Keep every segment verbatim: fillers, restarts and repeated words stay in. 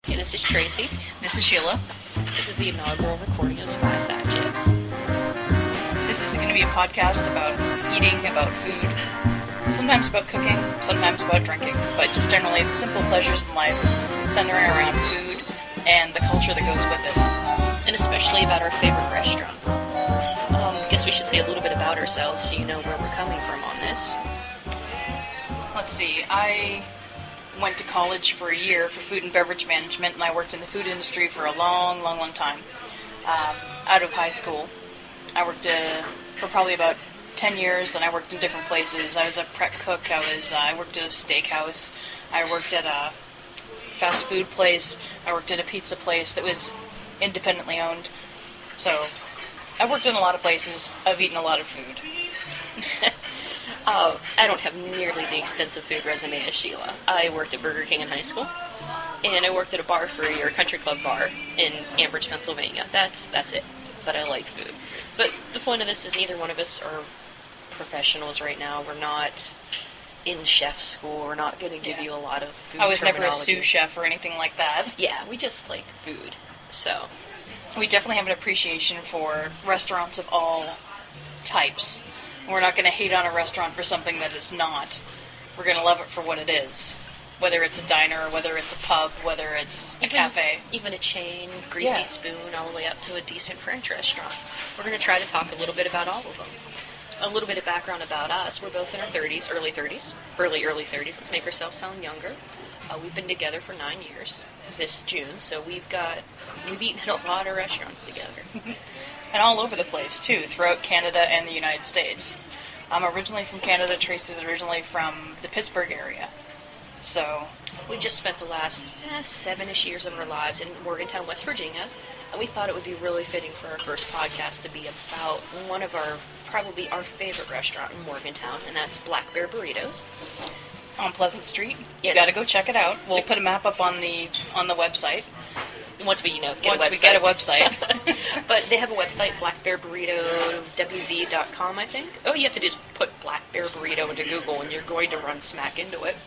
Hey, this is Tracy. This is Sheila. This is the inaugural recording of Spy Fat Chicks. This is going to be a podcast about eating, about food, sometimes about cooking, sometimes about drinking, but just generally the simple pleasures in life centering around food and the culture that goes with it. And especially about our favorite restaurants. Um, I guess we should say a little bit about ourselves so you know where we're coming from on this. Let's see, I went to college for a year for food and beverage management, and I worked in the food industry for a long, long, long time. Um, out of high school, I worked uh, for probably about ten years, and I worked in different places. I was a prep cook. I was uh, I worked at a steakhouse. I worked at a fast food place. I worked at a pizza place that was independently owned. So I worked in a lot of places. I've eaten a lot of food. Uh, I don't have nearly the extensive food resume as Sheila. I worked at Burger King in high school, and I worked at a bar for a year, a country club bar in Ambridge, Pennsylvania. That's that's it. But I like food. But the point of this is neither one of us are professionals right now. We're not in chef school. We're not going to give Yeah. you a lot of food I was never a terminology. sous chef or anything like that. Yeah, we just like food. So, We definitely have an appreciation for restaurants of all types. We're not going to hate on a restaurant for something that it's not. We're going to love it for what it is. Whether it's a diner, whether it's a pub, whether it's a even, cafe. even a chain, greasy Yeah. spoon, all the way up to a decent French restaurant. We're going to try to talk a little bit about all of them. A little bit of background about us. We're both in our thirties, early thirties. Early, early thirties. Let's make ourselves sound younger. Uh, we've been together for nine years this June, so we've got, we've eaten at a lot of restaurants together. And all over the place, too, throughout Canada and the United States. I'm originally from Canada. Tracy's originally from the Pittsburgh area. So, We just spent the last eh, seven-ish years of our lives in Morgantown, West Virginia, and we thought it would be really fitting for our first podcast to be about one of our, probably our favorite restaurant in Morgantown, and that's Black Bear Burritos. on Pleasant Street. Yes. You got to go check it out. We'll Check- put a map up on the on the website. Once we, you know, get Once a website. we get a website. But they have a website, black bear burrito w v dot com, I think. Oh, you have to just put Black Bear Burrito into Google, and you're going to run smack into it.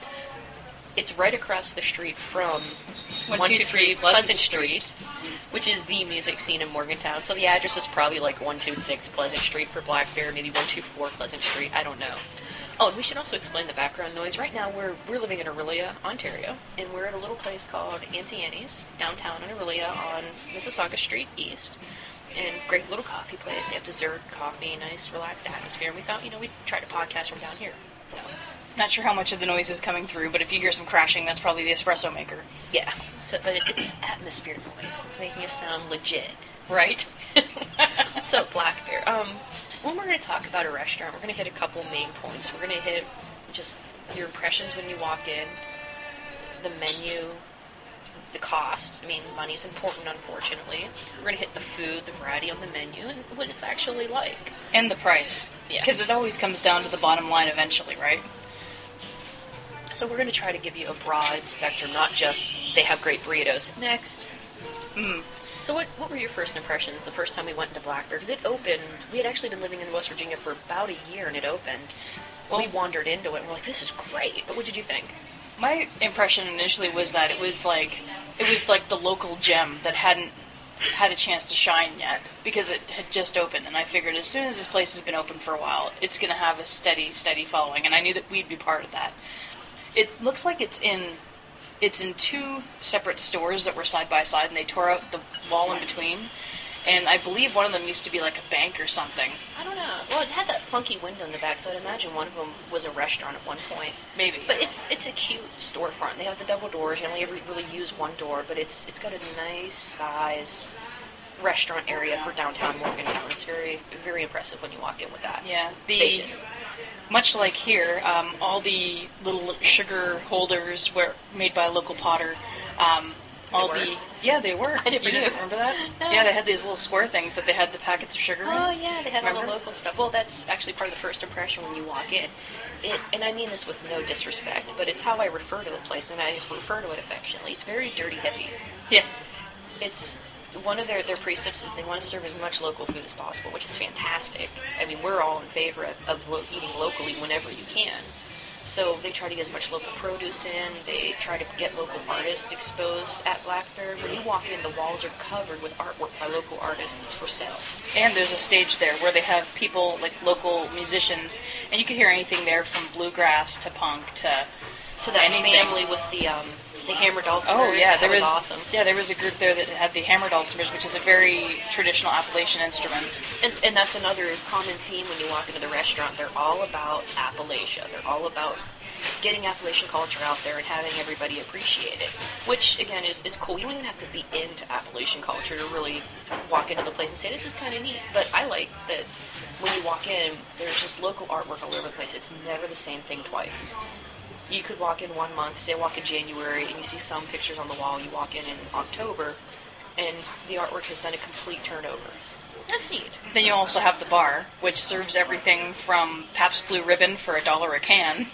It's right across the street from one two three Pleasant Street. which is the music scene in Morgantown. So the address is probably like one two six Pleasant Street for Black Bear, maybe one two four Pleasant Street. I don't know. Oh, and we should also explain the background noise. Right now, we're we're living in Orillia, Ontario, and we're at a little place called Auntie Annie's downtown in Orillia on Mississauga Street East. And great little coffee place. They have dessert, coffee, nice, relaxed atmosphere. And we thought, you know, we'd try to podcast from down here. So, Not sure how much of the noise is coming through, but if you hear some crashing, that's probably the espresso maker. yeah. So, but it, it's atmosphere noise. It's making us sound legit. Right? So, Black Bear. Um, when we're going to talk about a restaurant, we're going to hit a couple main points. We're going to hit just your impressions when you walk in, the menu, the cost. I mean, money's important, unfortunately. We're going to hit the food, the variety on the menu, and what it's actually like. And the price. Yeah. Because it always comes down to the bottom line eventually, right? So we're going to try to give you a broad spectrum, not just they have great burritos. Next. Mm. So what what were your first impressions the first time we went into Black Bear? Because it opened, we had actually been living in West Virginia for about a year, and it opened. Well, we wandered into it, and we're like, this is great. But what did you think? My impression initially was that it was like it was like the local gem that hadn't had a chance to shine yet because it had just opened, and I figured as soon as this place has been open for a while, it's going to have a steady, steady following, and I knew that we'd be part of that. It looks like it's in it's in two separate stores that were side by side, and they tore out the wall in between. And I believe one of them used to be like a bank or something. I don't know. Well, it had that funky window in the back, so I'd imagine one of them was a restaurant at one point. Maybe. But it's it's a cute storefront. They have the double doors. You only ever really use one door, but it's it's got a nice sized restaurant area for downtown Morgantown. It's very very impressive when you walk in with that. Yeah. The, Spacious. Much like here, um, all the little sugar holders were made by a local potter. Um, all were? the yeah, they were. I never you didn't knew. remember that? No. Yeah, they had these little square things that they had the packets of sugar Oh in. yeah, they had all the Remember? local stuff. Well, that's actually part of the first impression when you walk in. It, and I mean this with no disrespect, but it's how I refer to the place, and I refer to it affectionately. It's very dirty hippie. Yeah. It's one of their, their precepts is they want to serve as much local food as possible, which is fantastic. I mean, we're all in favor of, of lo- eating locally whenever you can. So they try to get as much local produce in. They try to get local artists exposed at Black Bear. When you walk in, the walls are covered with artwork by local artists that's for sale. And there's a stage there where they have people, like local musicians, and you can hear anything there from bluegrass to punk to To that anything. family with the um, the hammer dulcimers. Oh yeah, that there was, was awesome. Yeah, there was a group there that had the hammer dulcimers, which is a very traditional Appalachian instrument. And, and that's another common theme when you walk into the restaurant. They're all about Appalachia. They're all about getting Appalachian culture out there and having everybody appreciate it, which, again, is, is cool. You don't even have to be into Appalachian culture to really walk into the place and say, this is kind of neat. But I like that when you walk in, there's just local artwork all over the place. It's never the same thing twice. You could walk in one month, say walk in January, and you see some pictures on the wall. You walk in in October, and the artwork has done a complete turnover. That's neat. Then you also have the bar, which serves everything from Pabst Blue Ribbon for a dollar a can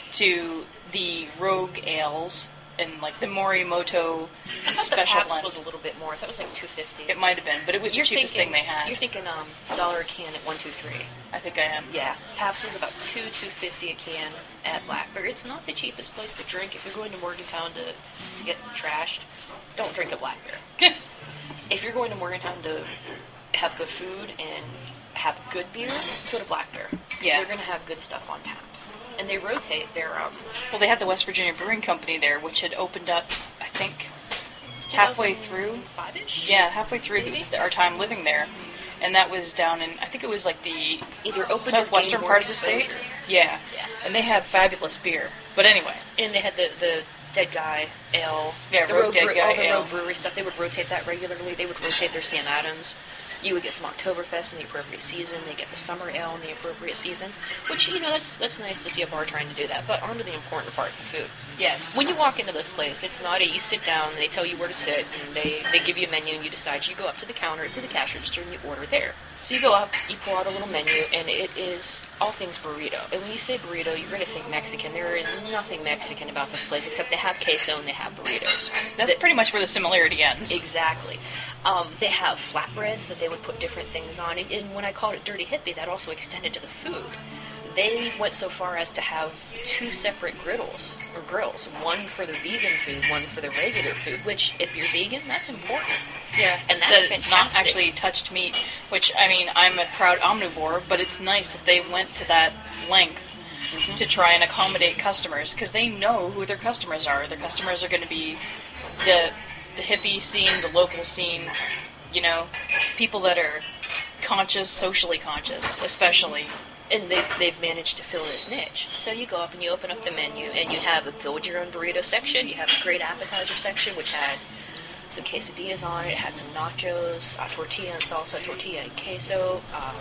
to the Rogue Ales and like the Morimoto I thought special the Pabst blend. was a little bit more. I thought it was like two fifty. It might have been, but it was You're the cheapest thinking, thing they had. You're thinking um dollar a can at one two three. I think I am. Yeah, Pabst was about two two fifty a can at Black Bear. It's not the cheapest place to drink. If you're going to Morgantown to, to get trashed, don't drink at Black Bear. If you're going to Morgantown to have good food and have good beer, go to Black Bear. 'Cause Yeah. they're going to have good stuff on tap. And they rotate their um Well, they had the West Virginia Brewing Company there, which had opened up, I think, halfway through. five-ish? Yeah, halfway through Maybe? the, our time living there. And that was down in, I think it was like the Either open southwestern part of the state. Yeah. Yeah. And they had fabulous beer. But anyway. And they had the, the Dead Guy Ale. Yeah, the Rogue Dead Bre- Guy all the Ale. Rogue Brewery stuff. They would rotate that regularly. They would rotate their Sam Adams. You would get some Oktoberfest in the appropriate season. They get the Summer Ale in the appropriate seasons. Which, you know, that's that's nice to see a bar trying to do that. But on to the important part, the food. Yes. When you walk into this place, it's not a, you sit down, they tell you where to sit, and they, they give you a menu, and you decide. You go up to the counter, to the cash register, and you order there. So you go up, you pull out a little menu, and it is all things burrito. And when you say burrito, you're going to think Mexican. There is nothing Mexican about this place, except they have queso and they have burritos. That's The- pretty much where the similarity ends. Exactly. Um, they have flatbreads that they would put different things on. And, and when I called it Dirty Hippie, that also extended to the food. They went so far as to have two separate griddles, or grills. One for the vegan food, one for the regular food, which, if you're vegan, that's important. Yeah, And that's that it's not fantastic. actually touched meat, which, I mean, I'm a proud omnivore, but it's nice that they went to that length Mm-hmm. to try and accommodate customers, because they know who their customers are. Their customers are going to be the, the hippie scene, the local scene, you know, people that are conscious, socially conscious, especially. And they've, they've managed to fill this niche. So you go up and you open up the menu, and you have a build-your-own burrito section. You have a great appetizer section, which had some quesadillas on it. It had some nachos, uh, tortilla and salsa, tortilla and queso, um,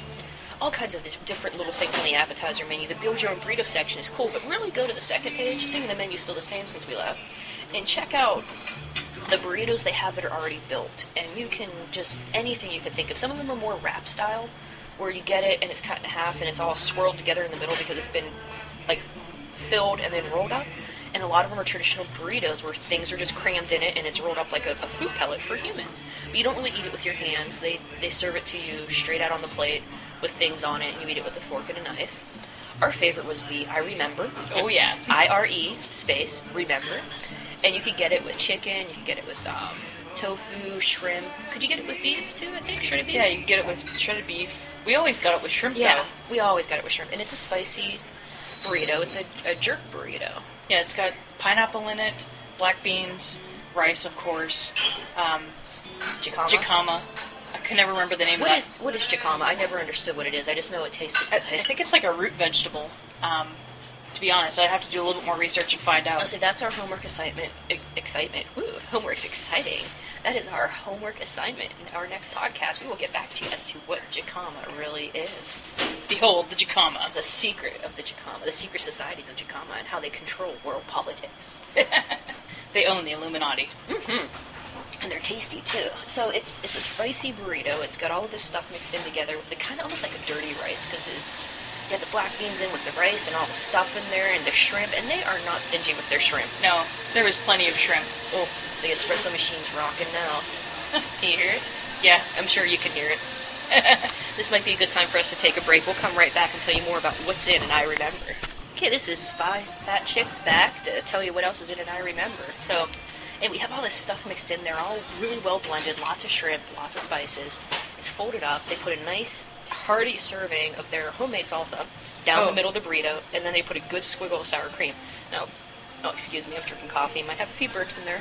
all kinds of di- different little things on the appetizer menu. The build-your-own burrito section is cool, but really go to the second page, assuming the menu's still the same since we left, and check out the burritos they have that are already built. And you can just, anything you can think of. Some of them are more wrap style, where you get it and it's cut in half and it's all swirled together in the middle because it's been like filled and then rolled up. And a lot of them are traditional burritos where things are just crammed in it and it's rolled up like a, a food pellet for humans. But you don't really eat it with your hands. They they serve it to you straight out on the plate with things on it, and you eat it with a fork and a knife. Our favorite was the I Remember. Oh, yeah. I R E space Remember. And you could get it with chicken, you could get it with um, tofu, shrimp. Could you get it with beef too, I think? Shredded beef? Yeah, you can get it with shredded beef. We always got it with shrimp, Yeah, though. we always got it with shrimp. And it's a spicy burrito. It's a, a jerk burrito. Yeah, it's got pineapple in it, black beans, rice, of course, um, Jicama. jicama. I can never remember the name What of is that. what is jicama? I never understood what it is. I just know it tasted I, good. I think it's like a root vegetable. Um, to be honest, I have to do a little bit more research and find out. Oh, so that's our homework assignment. Ex- excitement. Woo, homework's exciting. That is our homework assignment. In our next podcast, we will get back to you as to what jicama really is. Behold, the jicama. The secret of the jicama, the secret societies of jicama, and how they control world politics. They own the Illuminati. Mm-hmm. And they're tasty too. So it's it's a spicy burrito. It's got all of this stuff mixed in together with the kind of almost like a dirty rice because it's you have the black beans in with the rice and all the stuff in there and the shrimp, and they are not stingy with their shrimp. No, there was plenty of shrimp. Oh, the espresso machine's rocking now. Can you hear it? Yeah. I'm sure you can hear it. This might be a good time for us to take a break. We'll come right back and tell you more about what's in and I Remember. okay, this is Five Fat Chicks back to tell you what else is in it I remember. So, and we have all this stuff mixed in there, all really well blended, lots of shrimp, lots of spices. It's folded up. They put a nice, hearty serving of their homemade salsa down Oh. the middle of the burrito, and then they put a good squiggle of sour cream. Now, oh, excuse me, I'm drinking coffee. Might have a few burps in there.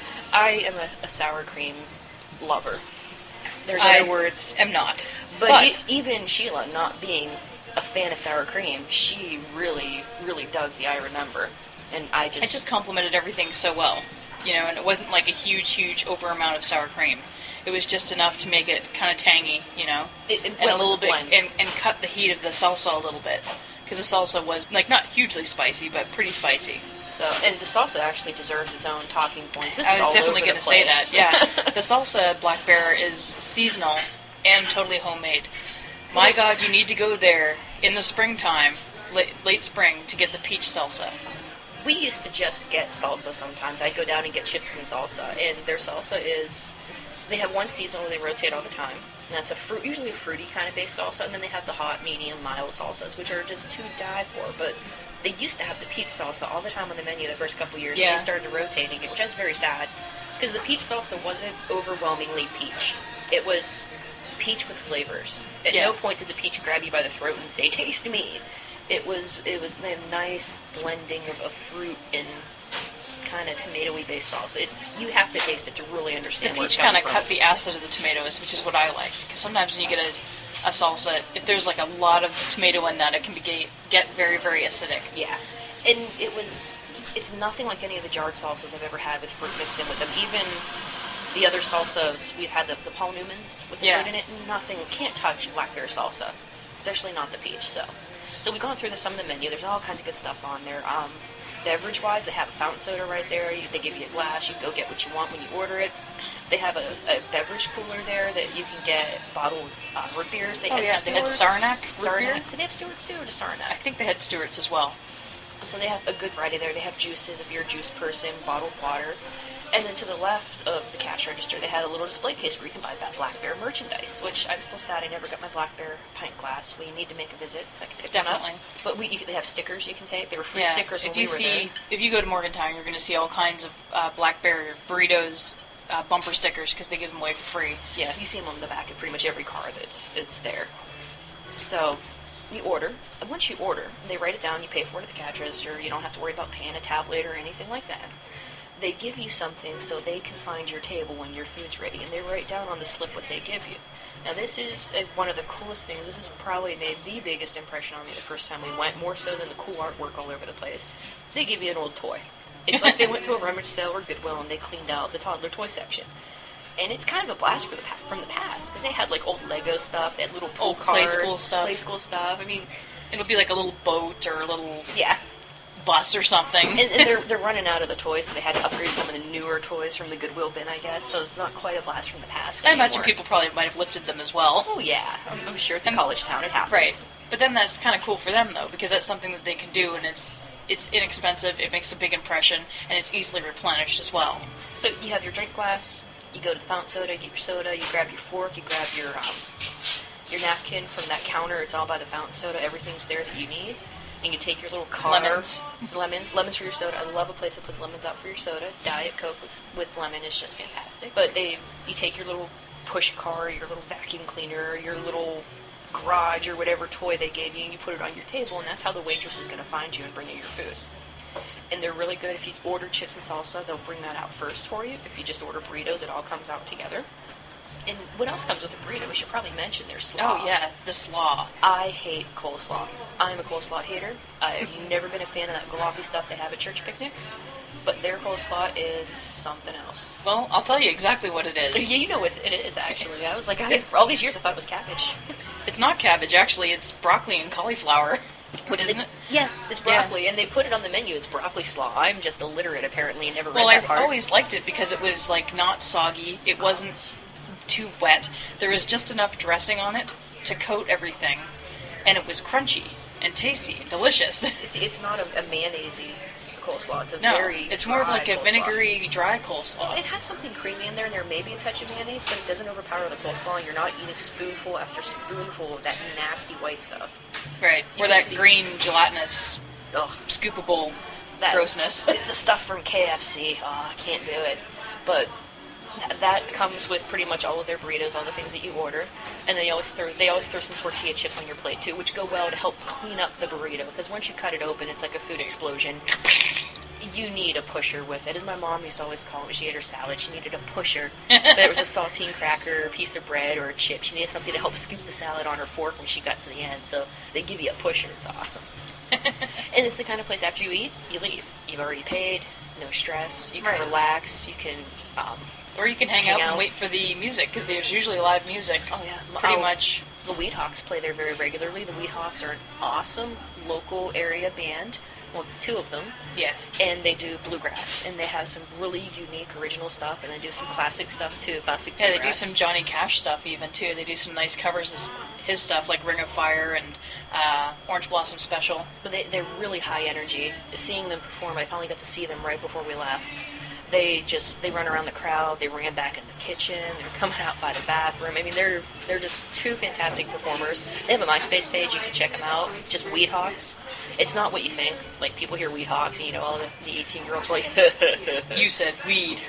I am a, a sour cream lover. There's I other words. am not. But, But, e- even Sheila, not being a fan of sour cream, she really, really dug the I Remember. And I just... it just complemented everything so well. You know, and it wasn't like a huge, huge over amount of sour cream. It was just enough to make it kind of tangy, you know, It, it and went a little with the bit, blend. and, and cut the heat of the salsa a little bit. Because the salsa was, like, not hugely spicy, but pretty spicy. So, and the salsa actually deserves its own talking points. This I is was all definitely going going to to say that, yeah. The salsa Black Bear is seasonal and totally homemade. My God, you need to go there in the springtime, late, late spring, to get the peach salsa. We used to just get salsa sometimes. I'd go down and get chips and salsa, and their salsa is... They have one season where they rotate all the time, and that's a fruit, usually a fruity kind of based salsa, and then they have the hot, medium, mild salsas, which are just to die for, but they used to have the peach salsa all the time on the menu the first couple of years, Yeah. and they started rotating it, which I was very sad, because the peach salsa wasn't overwhelmingly peach. It was peach with flavors. At Yeah. no point did the peach grab you by the throat and say, "Taste me." It was it was a nice blending of, of fruit and kind of tomatoey based sauce. It's you have to taste it to really The understand where it's peach kind coming of from. cut the acid of the tomatoes, which is what I liked. Because sometimes when you get a, a salsa, if there's like a lot of tomato in that, it can be get, get very, very acidic. Yeah, and it was it's nothing like any of the jarred salsas I've ever had with fruit mixed in with them. Even the other salsas we've had, the, the Paul Newman's with the Yeah. fruit in it, nothing can't touch black bear salsa, especially not the peach. So, so we've gone through the, some of the menu. There's all kinds of good stuff on there. Um, beverage wise, they have a fountain soda right there. You, they give you a glass. You go get what you want when you order it. They have a, a beverage cooler there that you can get bottled uh, root beers. They Oh, had yeah, they had Stewart's Saranac root Saranac. beer? Did they have Stewart's too, or just Saranac? I think they had Stewart's as well. So they have a good variety there. They have juices if you're a juice person, bottled water. And then to the left of the cash register, they had a little display case where you can buy that Black Bear merchandise, which I'm still sad I never got my Black Bear pint glass. We need to make a visit so I can pick Definitely. one up. But we, you, they have stickers you can take. There were free Yeah, stickers when if we you were see, there. if you go to Morgantown, you're going to see all kinds of uh, Black Bear burritos, uh, bumper stickers, because they give them away for free. Yeah, you see them on the back of pretty much every car that's it's there. So you order, and once you order, they write it down. You pay for it at the cash register. You don't have to worry about paying a tablet or anything like that. They give you something so they can find your table when your food's ready, and they write down on the slip what they give you. Now, this is uh, one of the coolest things. This has probably made the biggest impression on me the first time we went, more so than the cool artwork all over the place. They give you an old toy. It's like they went to a rummage sale or Goodwill and they cleaned out the toddler toy section. And it's kind of a blast for the pa- from the past, because they had like old Lego stuff, they had little pool Old play cars, school stuff. play school stuff. I mean, It'll be like a little boat or a little yeah. bus or something. And, and they're they're running out of the toys, so they had to upgrade some of the newer toys from the Goodwill bin, I guess. So it's not quite a blast from the past I anymore. imagine people probably might have lifted them as well. Oh yeah, I'm, I'm sure it's a And- college town. It happens. Right. But then that's kind of cool for them, though, because that's something that they can do, and it's it's inexpensive, it makes a big impression, and it's easily replenished as well. So you have your drink glass. You go to the fountain soda, get your soda. You grab your fork. You grab your um, your napkin from that counter. It's all by the fountain soda. Everything's there that you need. And you take your little car. Lemons. Lemons. Lemons for your soda. I love a place that puts lemons out for your soda. Diet Coke with, with lemon is just fantastic. But they, you take your little push car, your little vacuum cleaner, your little garage or whatever toy they gave you, and you put it on your table, and that's how the waitress is going to find you and bring you your food. And they're really good. If you order chips and salsa, they'll bring that out first for you. If you just order burritos, it all comes out together. And what else comes with a burrito? We should probably mention their slaw. Oh, yeah, the slaw. I hate coleslaw. I'm a coleslaw hater. I've never been a fan of that gloppy stuff they have at church picnics. But their coleslaw is something else. Well, I'll tell you exactly what it is. Yeah, you know what it is, actually. I was like, I, for all these years, I thought it was cabbage. It's not cabbage, actually. It's broccoli and cauliflower. Which Isn't they, it? Yeah, it's broccoli, and they put it on the menu. It's broccoli slaw. I'm just illiterate, apparently, and never read Well, that I part. always liked it because it was, like, not soggy. It wasn't too wet. There was just enough dressing on it to coat everything. And it was crunchy and tasty and delicious. See, it's not a, a mayonnaise-y coleslaw. It's a No, very it's more of dry like a coleslaw. vinegary, dry coleslaw. It has something creamy in there, and there may be a touch of mayonnaise, but it doesn't overpower the coleslaw, and you're not eating spoonful after spoonful of that nasty white stuff. Right, You or can that see- green gelatinous ugh, scoopable that grossness. The, the stuff from K F C, oh, I can't do it. But th- that comes with pretty much all of their burritos, all the things that you order, and they always throw they always throw some tortilla chips on your plate too, which go well to help clean up the burrito. Because once you cut it open, it's like a food explosion. You need a pusher with it. And my mom used to always call it when she ate her salad, she needed a pusher. Whether it was a saltine cracker, a piece of bread, or a chip. She needed something to help scoop the salad on her fork when she got to the end. So they give you a pusher. It's awesome. And it's the kind of place after you eat, you leave. You've already paid, no stress. You can Right. relax. You can... Um, Or you can hang, Hang out, out. and wait for the music, because there's usually live music. oh, yeah. Pretty oh, much. The Weed Hawks play there very regularly. The Weed Hawks are an awesome local area band. Well, it's two of them. Yeah. And they do bluegrass, and they have some really unique original stuff, and they do some classic stuff too, classic Yeah, bluegrass. they do some Johnny Cash stuff even, too. They do some nice covers of his stuff, like Ring of Fire and uh, Orange Blossom Special. But they, they're really high energy. Seeing them perform, I finally got to see them right before we left. They just, they run around the crowd, they ran back in the kitchen, they're coming out by the bathroom. I mean, they're they're just two fantastic performers. They have a MySpace page, you can check them out, just Weed Hawks. It's not what you think. Like, people hear Weed Hawks, and you know, all the, the eighteen-year-olds are like, You said weed.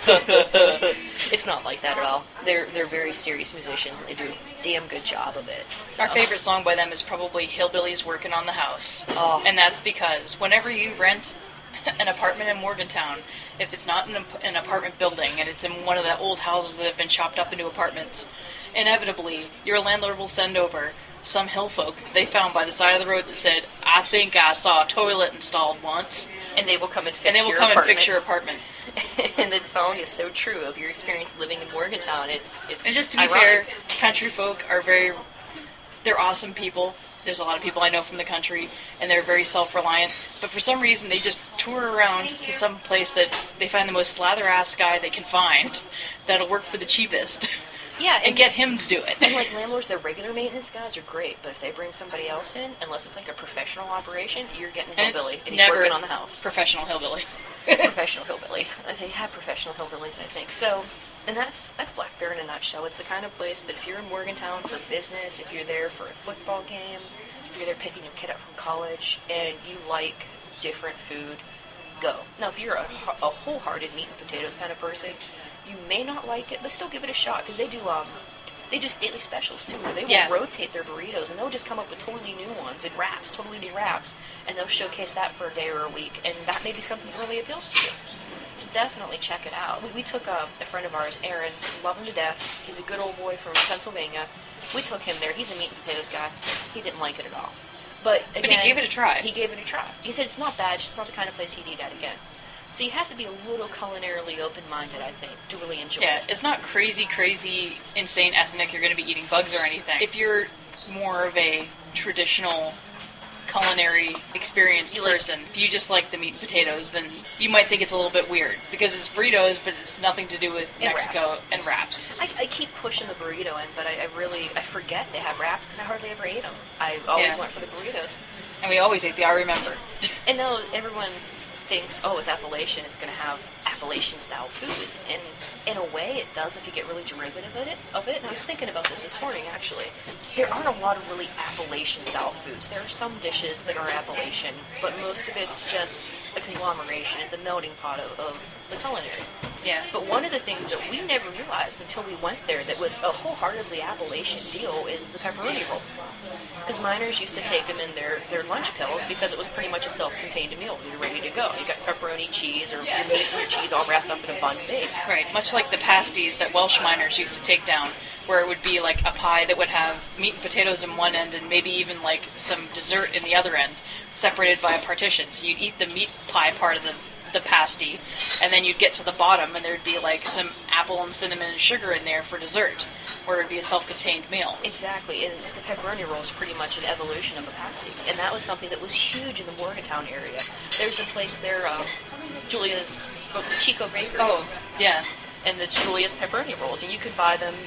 it's not like that at all. They're they're very serious musicians, and they do a damn good job of it. So. Our favorite song by them is probably Hillbillies Working on the House. Oh. And that's because whenever you rent an apartment in Morgantown, if it's not an, ap- an apartment building and it's in one of the old houses that have been chopped up into apartments, inevitably your landlord will send over some hill folk they found by the side of the road that said, I think I saw a toilet installed once. And they will come and fix And they will your come and apartment. fix your apartment. And that song is so true of your experience living in Morgantown. It's it's And just to be ironic. fair, country folk are very, they're awesome people. There's a lot of people I know from the country, and they're very self-reliant. But for some reason, they just tour around to some place that they find the most slather-ass guy they can find that'll work for the cheapest, Yeah, and get him to do it. And like landlords, their regular maintenance guys are great, but if they bring somebody else in, unless it's like a professional operation, you're getting a And it's hillbilly, and he's never working on the house. Professional hillbilly. Professional hillbilly. Uh, They have professional hillbillies, I think. So, and that's that's Black Bear in a nutshell. It's the kind of place that if you're in Morgantown for business, if you're there for a football game, if you're there picking your kid up from college, and you like different food, go. Now, if you're a, a wholehearted meat and potatoes kind of person, you may not like it, but still give it a shot, because they do um they do daily specials too, where they will Yeah. rotate their burritos, and they'll just come up with totally new ones and wraps, totally new wraps, and they'll showcase that for a day or a week, and that may be something that really appeals to you. So definitely check it out. We, we took a, a friend of ours, Aaron, love him to death. He's a good old boy from Pennsylvania. We took him there. He's a meat and potatoes guy. He didn't like it at all. But But again, he gave it a try. He gave it a try. He said it's not bad, it's just not the kind of place he'd eat at again. So you have to be a little culinarily open-minded, I think, to really enjoy Yeah, it. it's not crazy, crazy, insane ethnic you're going to be eating bugs or anything. If you're more of a traditional culinary experienced You like- person, if you just like the meat and potatoes, then you might think it's a little bit weird because it's burritos, but it's nothing to do with And Mexico wraps. and wraps. I, I keep pushing the burrito in, but I, I really, I forget they have wraps because I hardly ever ate them. I always Yeah. went for the burritos. And we always ate the I remember. And now everyone thinks, oh, it's Appalachian, it's going to have Appalachian-style foods. And in a way, it does if you get really derivative of it. Of it. And I was thinking about this this morning, actually. There aren't a lot of really Appalachian-style foods. There are some dishes that are Appalachian, but most of it's just a conglomeration. It's a melting pot of, of the culinary. Yeah. But one of the things that we never realized until we went there that was a wholeheartedly Appalachian deal is the pepperoni roll. Because miners used to take them in their, their lunch pills because it was pretty much a self-contained meal. You're ready to go. You got pepperoni, cheese, or your meat and your cheese all wrapped up in a bun baked. Right, much like the pasties that Welsh miners used to take down, where it would be like a pie that would have meat and potatoes in one end and maybe even like some dessert in the other end, separated by a partition. So you'd eat the meat pie part of the the pasty, and then you'd get to the bottom and there'd be like some apple and cinnamon and sugar in there for dessert, where it'd be a self-contained meal. Exactly, and the pepperoni roll is pretty much an evolution of a pasty, and that was something that was huge in the Morgantown area. There's a place there, uh, Julia's, oh, Chico Bakeries, Oh, yeah. and it's Julia's pepperoni rolls, and you could buy them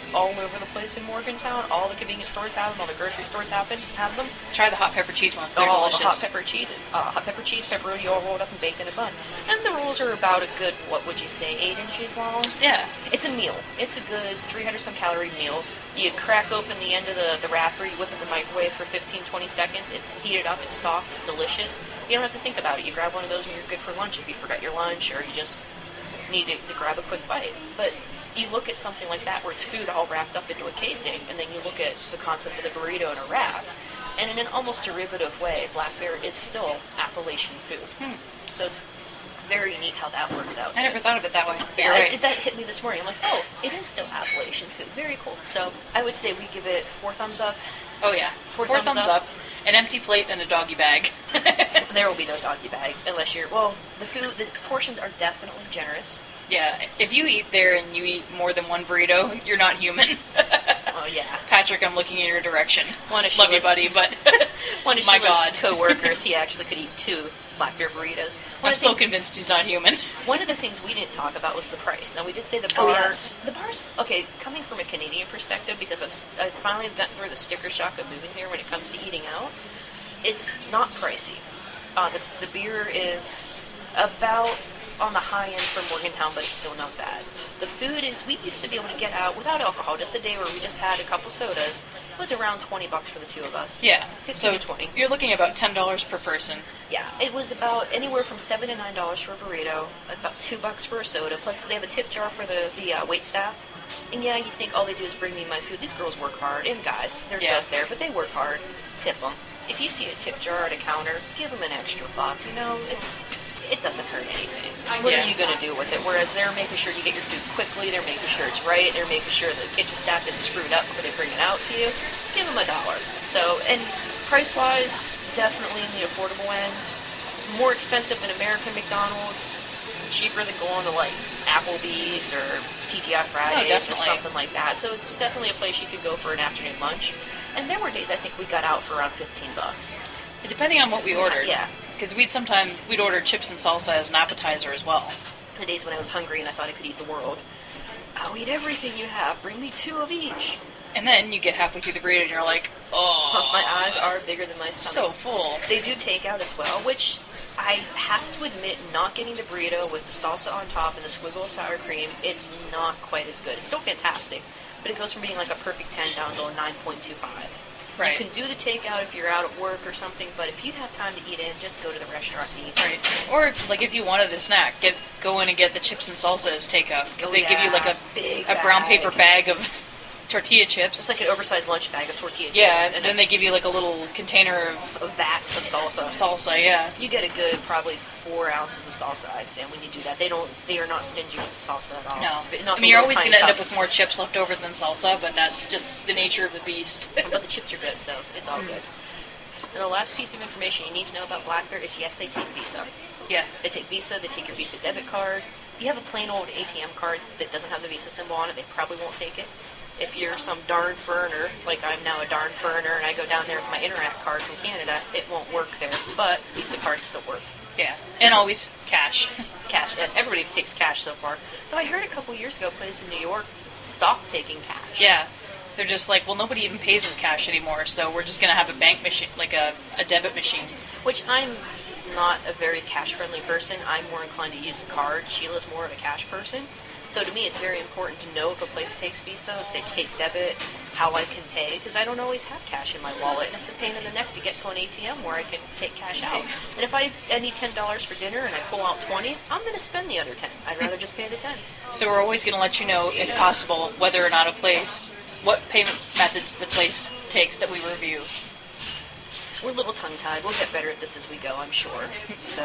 all over the place in Morgantown. All the convenience stores have them. All the grocery stores have them. Have them. Try the hot pepper cheese ones. They're all delicious. The hot pepper cheese. It's uh, hot pepper cheese, pepperoni all rolled up and baked in a bun. And the rolls are about a good, what would you say, eight inches long? Yeah. It's a meal. It's a good three hundred some calorie meal. You crack open the end of the, the wrapper, you whip it in the microwave for fifteen, twenty seconds. It's heated up, it's soft, it's delicious. You don't have to think about it. You grab one of those and you're good for lunch if you forgot your lunch or you just need to, to grab a quick bite. But you look at something like that where it's food all wrapped up into a casing, and then you look at the concept of the burrito in a wrap, and in an almost derivative way, Black Bear is still Appalachian food. Hmm. So it's very neat how that works out. I never thought of it that way. Yeah, You're right. it, that hit me this morning. I'm like, oh, it is still Appalachian food. Very cool. So I would say we give it four thumbs up. Oh yeah, Four, four thumbs, thumbs up. up. An empty plate and a doggy bag. There will be no doggy bag unless you're, well, the food, the portions are definitely generous. Yeah, if you eat there and you eat more than one burrito, you're not human. Oh, yeah. Patrick, I'm looking in your direction. One of Love you, Sheila's- buddy, but One of my Sheila's God. co-workers, he actually could eat two Black Bear burritos. One I'm of the still things- convinced he's not human. One of the things we didn't talk about was the price. Now, we did say the bar. Oh, yes. The bar's, okay, coming from a Canadian perspective, because I've, s- I've finally gotten through the sticker shock of moving here when it comes to eating out, it's not pricey. Uh, the, the beer is about on the high end for Morgantown, but it's still not bad. The food is, we used to be able to get out without alcohol, just a day where we just had a couple sodas. It was around twenty bucks for the two of us. Yeah, fifteen so to twenty. you're looking at about ten dollars per person. Yeah, it was about anywhere from seven to nine dollars for a burrito, about two bucks for a soda. Plus, they have a tip jar for the the uh, wait staff. And yeah, you think all they do is bring me my food. These girls work hard, and guys, they're Yeah. both there, but they work hard. Tip them. If you see a tip jar at a counter, give them an extra buck. You know, it it doesn't hurt anything. It's what Yeah. are you going to do with it? Whereas they're making sure you get your food quickly. They're making sure it's right. They're making sure the kitchen staff didn't screw it up before they bring it out to you. Give them a dollar. So, and price-wise, definitely in the affordable end. More expensive than American McDonald's. Cheaper than going to like Applebee's or T G I Fridays or definitely. something like that. So it's definitely a place you could go for an afternoon lunch. And there were days I think we got out for around fifteen bucks. Depending on what we ordered. Yeah. Because we'd sometimes, we'd order chips and salsa as an appetizer as well. The days when I was hungry and I thought I could eat the world. I'll eat everything you have. Bring me two of each. And then you get halfway through the burrito and you're like, oh. My eyes are bigger than my stomach. so full. They do takeout as well, which I have to admit, not getting the burrito with the salsa on top and the squiggle of sour cream, it's not quite as good. It's still fantastic, but it goes from being like a perfect ten down to a nine point two five. Right. You can do the takeout if you're out at work or something, but if you have time to eat in, just go to the restaurant and eat. Right. Or if, like if you wanted a snack, get go in and get the chips and salsa as takeout because Oh, they give you like yeah. a Big a brown bag. paper bag of tortilla chips. It's like an oversized lunch bag of tortilla chips. Yeah, and and then they give you like a little container of a vat of salsa. salsa. Yeah. You get a good probably four ounces of salsa, I'd say, when you do that. They don't, they are not stingy with the salsa at all. No. But not I the mean, you're little always tiny going to end up cups. with more chips left over than salsa, but that's just the nature of the beast. But the chips are good, so it's all Mm. good. And the last piece of information you need to know about Black Bear is yes, they take Visa. Yeah. They take Visa, they take your Visa debit card. You have a plain old A T M card that doesn't have the Visa symbol on it, they probably won't take it. If you're some darn foreigner, like I'm now a darn foreigner, and I go down there with my Interac card from Canada, it won't work there. But Visa cards still work. Yeah. And always cash. Cash. and Everybody takes cash so far. Though I heard a couple years ago, a place in New York stopped taking cash. Yeah. They're just like, well, nobody even pays with cash anymore, so we're just going to have a bank machine, like a, a debit machine. Which I'm not a very cash-friendly person. I'm more inclined to use a card. Sheila's more of a cash person. So to me, it's very important to know if a place takes Visa, if they take debit, how I can pay, because I don't always have cash in my wallet, and it's a pain in the neck to get to an A T M where I can take cash out. And if I, I need ten dollars for dinner and I pull out twenty, I'm going to spend the other ten. I'd rather just pay the ten. So we're always going to let you know, if possible, whether or not a place, what payment methods the place takes that we review. We're a little tongue-tied. We'll get better at this as we go, I'm sure. So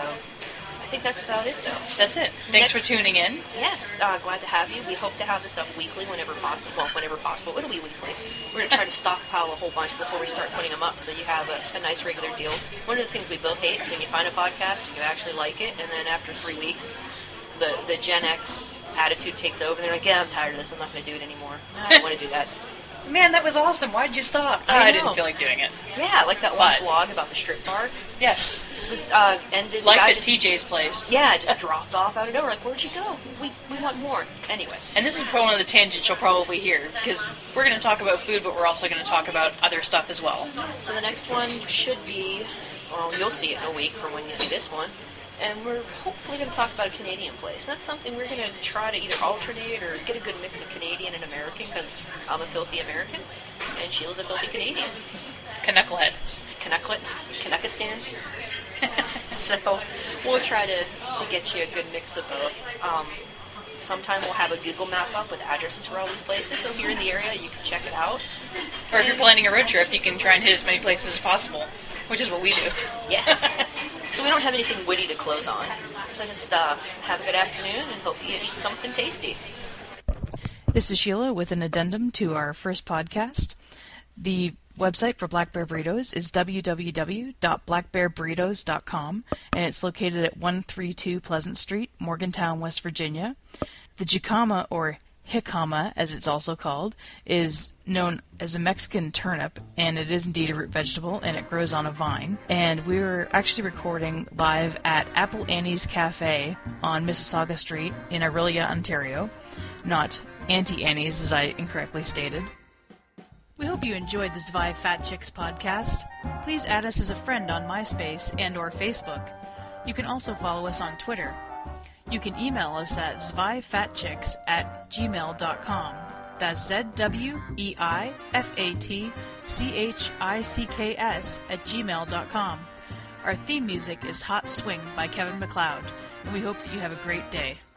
I think that's about it, though. That's it. Thanks Next- for tuning in. Yes, uh, glad to have you. We hope to have this up weekly whenever possible. Well, whenever possible. It'll be weekly. We're going to try to stockpile a whole bunch before we start putting them up so you have a, a nice regular deal. One of the things we both hate is when you find a podcast and you actually like it, and then after three weeks, the, the Gen X attitude takes over, and they're like, yeah, I'm tired of this. I'm not going to do it anymore. No, I don't want to do that. Man, that was awesome. Why did you stop? I I, know. didn't feel like doing it. Yeah, like that one But- blog about the strip bar. Yes. Just uh, ended. the Like guy at just, T J's place. Yeah, just dropped off out of nowhere. Like, where'd you go? We we want more. Anyway. And this is probably one of the tangents you'll probably hear, because we're going to talk about food, but we're also going to talk about other stuff as well. So the next one should be, well, you'll see it in a week from when you see this one. And we're hopefully going to talk about a Canadian place. That's something we're going to try to either alternate or get a good mix of Canadian and American, because I'm a filthy American, and Sheila's a filthy Canadian. Knucklehead. Canucklet, Canuckistan. So we'll try to, to get you a good mix of both. Um, sometime we'll have a Google map up with addresses for all these places, so if you're in the area, you can check it out. Or if you're planning a road trip, you can try and hit as many places as possible, which is what we do. Yes. So we don't have anything witty to close on. So just uh, have a good afternoon and hope you eat something tasty. This is Sheila with an addendum to our first podcast. The website for Black Bear Burritos is w w w dot black bear burritos dot com, and it's located at one thirty-two Pleasant Street, Morgantown, West Virginia. The jicama, or jicama as it's also called, is known as a Mexican turnip, and it is indeed a root vegetable, and it grows on a vine. And we were actually recording live at Apple Annie's Cafe on Mississauga Street in Orillia, Ontario, not Auntie Annie's as I incorrectly stated. We hope you enjoyed this Vive Fat Chicks podcast. Please add us as a friend on MySpace and or Facebook. You can also follow us on Twitter. You can email us at zvifatchicks at gmail dot com. That's Z W E I F A T C H I C K S at gmail dot com. Our theme music is Hot Swing by Kevin MacLeod, and we hope that you have a great day.